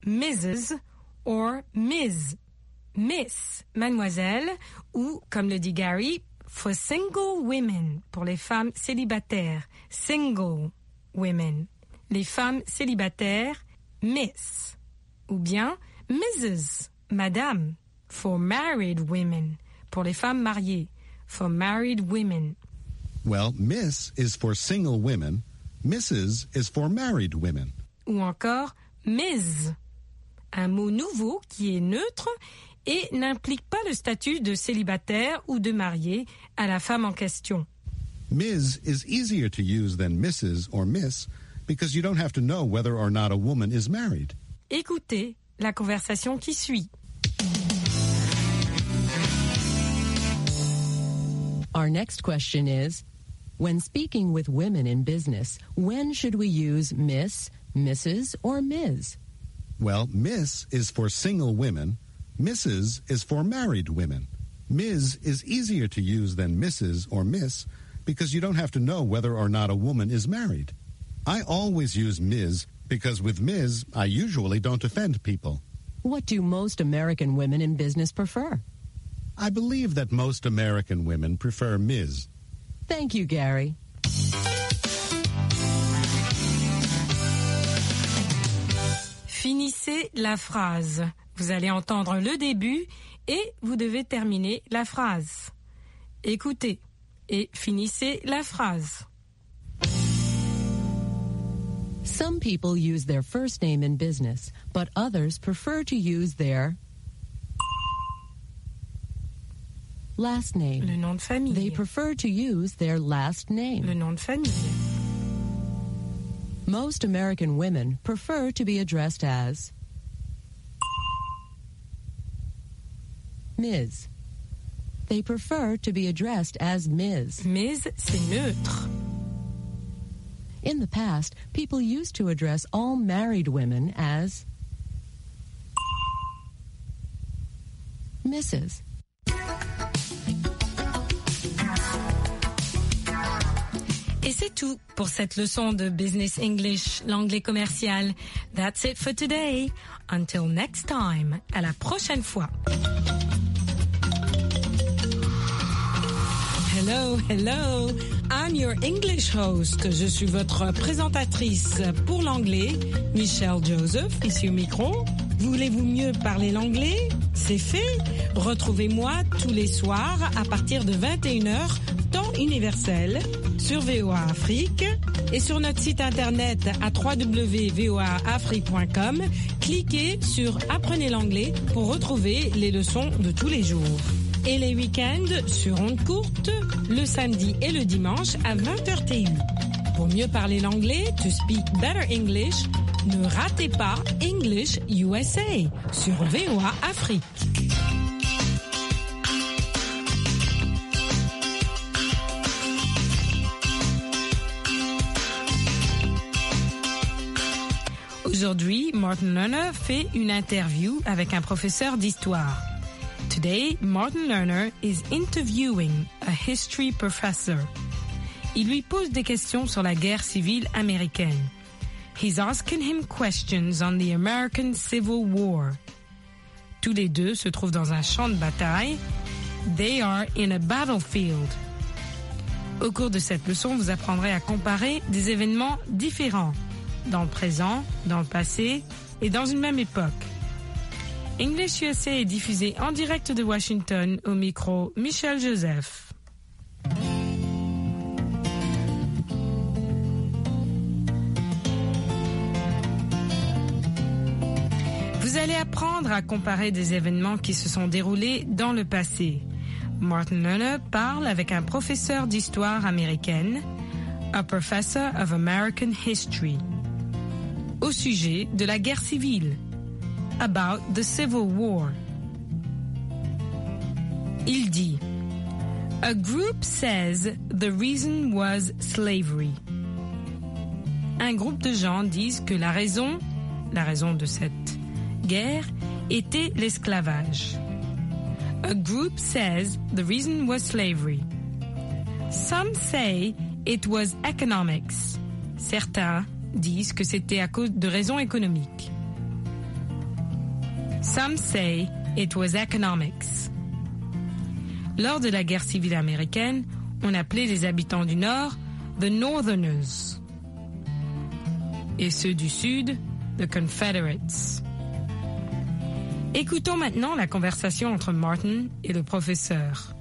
Mrs. or Ms. Miss, mademoiselle, ou, comme le dit Gary, for single women, pour les femmes célibataires. Single women. Les femmes célibataires, Miss. Ou bien Mrs. Madame, for married women, pour les femmes mariées. For married women. Well, Miss is for single women. Mrs. is for married women. Ou encore Ms. Un mot nouveau qui est neutre et n'implique pas le statut de célibataire ou de marié à la femme en question. Ms. is easier to use than Mrs. or Miss because you don't have to know whether or not a woman is married. Écoutez la conversation qui suit. Our next question is, when speaking with women in business, when should we use Miss, Mrs., or Ms.? Well, Miss is for single women. Mrs. is for married women. Ms. is easier to use than Mrs. or Miss because you don't have to know whether or not a woman is married. I always use Ms. because with Ms. I usually don't offend people. What do most American women in business prefer? I believe that most American women prefer Ms. Thank you, Gary. Finissez la phrase. Vous allez entendre le début et vous devez terminer la phrase. Écoutez et finissez la phrase. Some people use their first name in business, but others prefer to use their last name. Le nom de famille. They prefer to use their last name. Le nom de famille. Most American women prefer to be addressed as Ms. They prefer to be addressed as Ms. Ms, c'est neutre. In the past, people used to address all married women as Mrs. Et c'est tout pour cette leçon de Business English, l'anglais commercial. That's it for today. Until next time. À la prochaine fois. Hello, hello. I'm your English host. Je suis votre présentatrice pour l'anglais, Michelle Joseph, ici au micro. Voulez-vous mieux parler l'anglais? C'est fait. Retrouvez-moi tous les soirs à partir de 21h, temps universel, sur VOA Afrique et sur notre site internet à www.voaafrique.com. Cliquez sur Apprenez l'anglais pour retrouver les leçons de tous les jours. Et les week-ends sur ondes courtes, le samedi et le dimanche à 20h TU. Pour mieux parler l'anglais, to speak better English, ne ratez pas English USA sur VOA Afrique. Aujourd'hui, Martin Lerner fait une interview avec un professeur d'histoire. Today, Martin Lerner is interviewing a history professor. Il lui pose des questions sur la guerre civile américaine. He's asking him questions on the American Civil War. Tous les deux se trouvent dans un champ de bataille. They are in a battlefield. Au cours de cette leçon, vous apprendrez à comparer des événements différents, dans le présent, dans le passé et dans une même époque. English USA est diffusé en direct de Washington au micro Michelle Joseph. Vous allez apprendre à comparer des événements qui se sont déroulés dans le passé. Martin Lerner parle avec un professeur d'histoire américaine, a professor of American history, au sujet de la guerre civile. About the Civil War. Il dit, a group says the reason was slavery. Un groupe de gens disent que la raison de cette guerre était l'esclavage. A group says the reason was slavery. Some say it was economics. Certains disent que c'était à cause de raisons économiques. Some say it was economics. Lors de la guerre civile américaine, on appelait les habitants du Nord the Northerners et ceux du Sud the Confederates. Écoutons maintenant la conversation entre Martin et le professeur.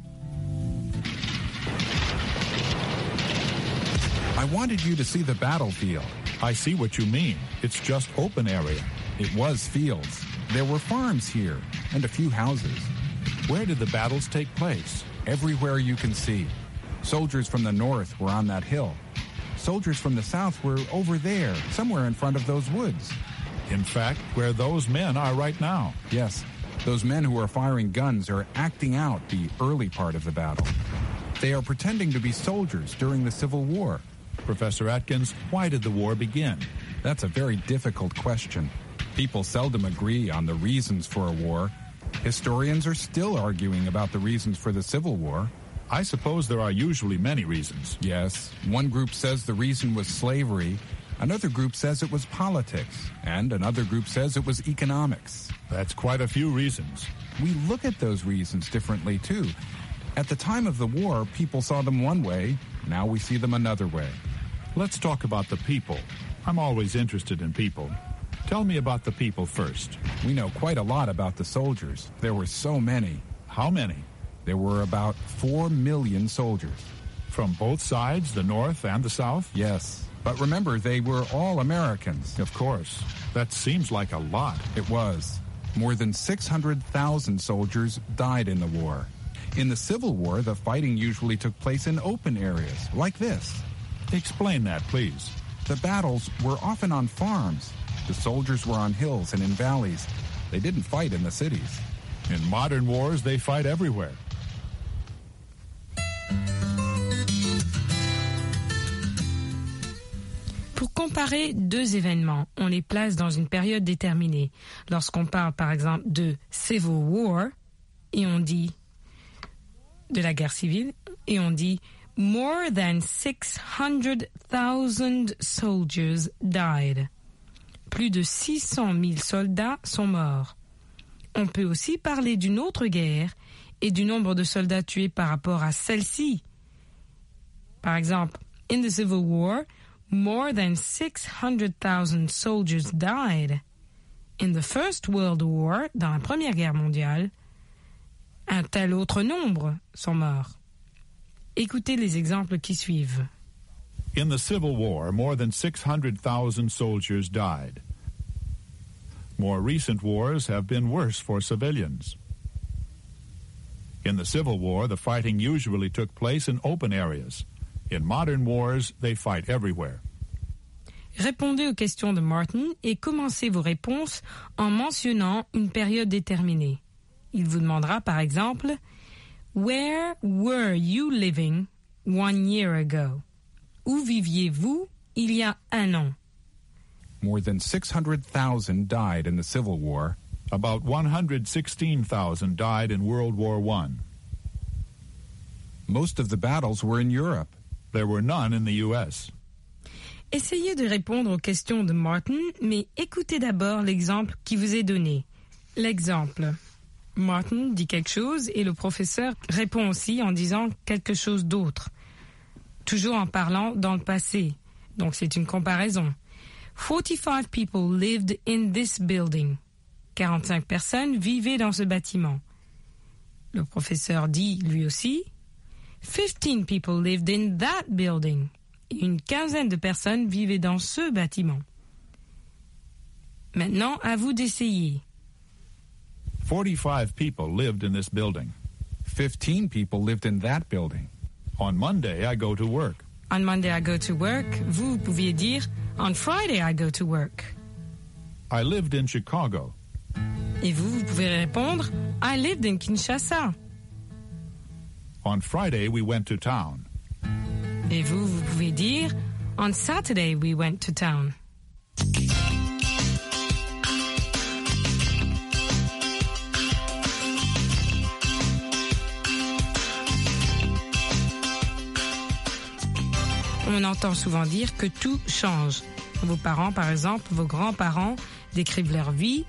I wanted you to see the battlefield. I see what you mean. It's just open area. It was fields. There were farms here and a few houses. Where did the battles take place? Everywhere you can see. Soldiers from the north were on that hill. Soldiers from the south were over there, somewhere in front of those woods. In fact, where those men are right now. Yes, those men who are firing guns are acting out the early part of the battle. They are pretending to be soldiers during the Civil War. Professor Atkins, why did the war begin? That's a very difficult question. People seldom agree on the reasons for a war. Historians are still arguing about the reasons for the Civil War. I suppose there are usually many reasons. Yes, one group says the reason was slavery, another group says it was politics, and another group says it was economics. That's quite a few reasons. We look at those reasons differently, too. At the time of the war, people saw them one way. Now we see them another way. Let's talk about the people. I'm always interested in people. Tell me about the people first. We know quite a lot about the soldiers. There were so many. How many? There were about 4 million soldiers. From both sides, the North and the South? Yes. But remember, they were all Americans. Of course. That seems like a lot. It was. More than 600,000 soldiers died in the war. In the Civil War, the fighting usually took place in open areas, like this. Explain that, please. The battles were often on farms. The soldiers were on hills and in valleys. They didn't fight in the cities. In modern wars, they fight everywhere. Pour comparer deux événements, on les place dans une période déterminée. Lorsqu'on parle par exemple de Civil War, et on dit de la guerre civile, et on dit more than 600,000 soldiers died. Plus de 600 000 soldats sont morts. On peut aussi parler d'une autre guerre et du nombre de soldats tués par rapport à celle-ci. Par exemple, in the Civil War, more than 600,000 soldiers died. In the First World War, dans la Première Guerre mondiale, un tel autre nombre sont morts. Écoutez les exemples qui suivent. In the Civil War, more than 600,000 soldiers died. More recent wars have been worse for civilians. In the Civil War, the fighting usually took place in open areas. In modern wars, they fight everywhere. Répondez aux questions de Martin et commencez vos réponses en mentionnant une période déterminée. Il vous demandera par exemple « Where were you living 1 year ago » Où viviez-vous il y a un an? More than 600,000 died in the Civil War. About 116,000 died in World War I. Most of the battles were in Europe. There were none in the U.S. Essayez de répondre aux questions de Martin, mais écoutez d'abord l'exemple qui vous est donné. L'exemple. Martin dit quelque chose et le professeur répond aussi en disant quelque chose d'autre. Toujours en parlant dans le passé. Donc c'est une comparaison. 45 people lived in this building. 45 personnes vivaient dans ce bâtiment. Le professeur dit lui aussi 15 people lived in that building. Une quinzaine de personnes vivaient dans ce bâtiment. Maintenant, à vous d'essayer. 45 people lived in this building. 15 people lived in that building. On Monday, I go to work. On Monday, I go to work. Vous pouviez dire on Friday, I go to work. I lived in Chicago. Et vous pouvez répondre I lived in Kinshasa. On Friday, we went to town. Et vous pouvez dire on Saturday, we went to town. On entend souvent dire que tout change. Vos parents, par exemple, vos grands-parents décrivent leur vie